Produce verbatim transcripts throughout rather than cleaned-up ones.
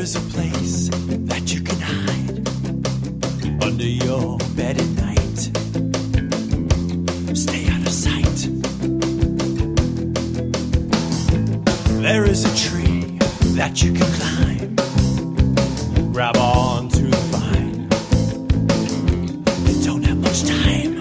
is a place that you can hide under your bed at night. Stay out of sight. There is a tree that you can climb. Grab on to the vine. You don't have much time.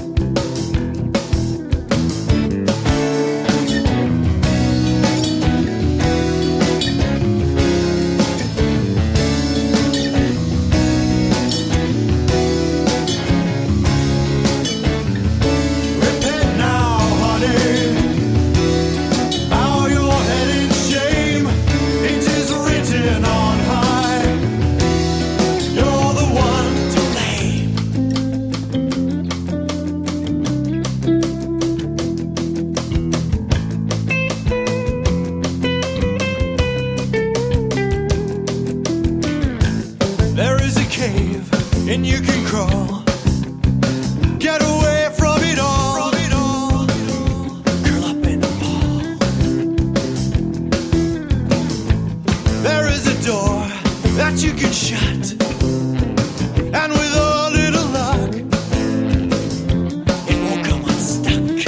And you can crawl, get away from it all, from it all. Curl up in a ball. There is a door that you can shut, and with a little luck, it won't come unstuck.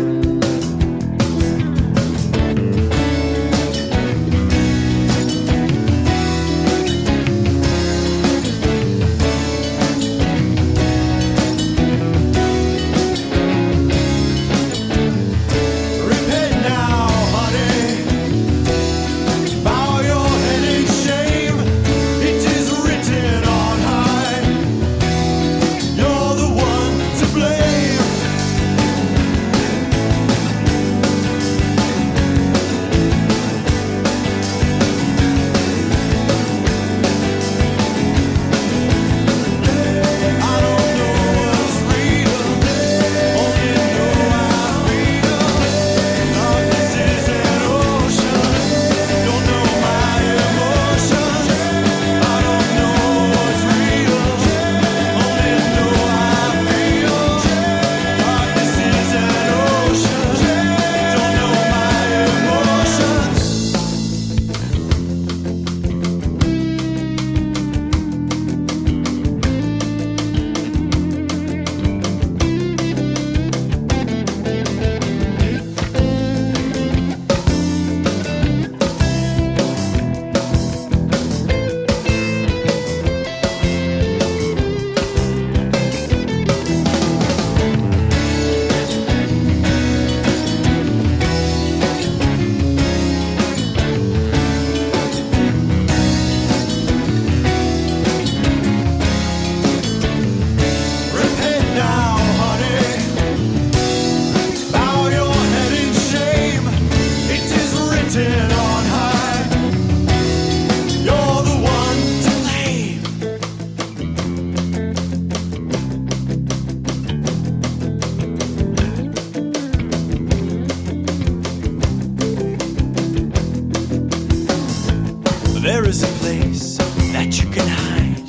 There is a place that you can hide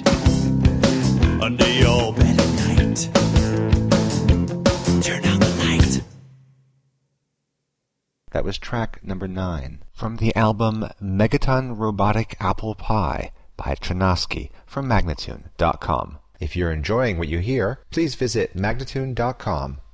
under your bed at night. Turn out the light. That was track number nine from the album Megaton Robotic Apple Pie by Tronosky from Magnatune dot com. If you're enjoying what you hear, please visit Magnatune dot com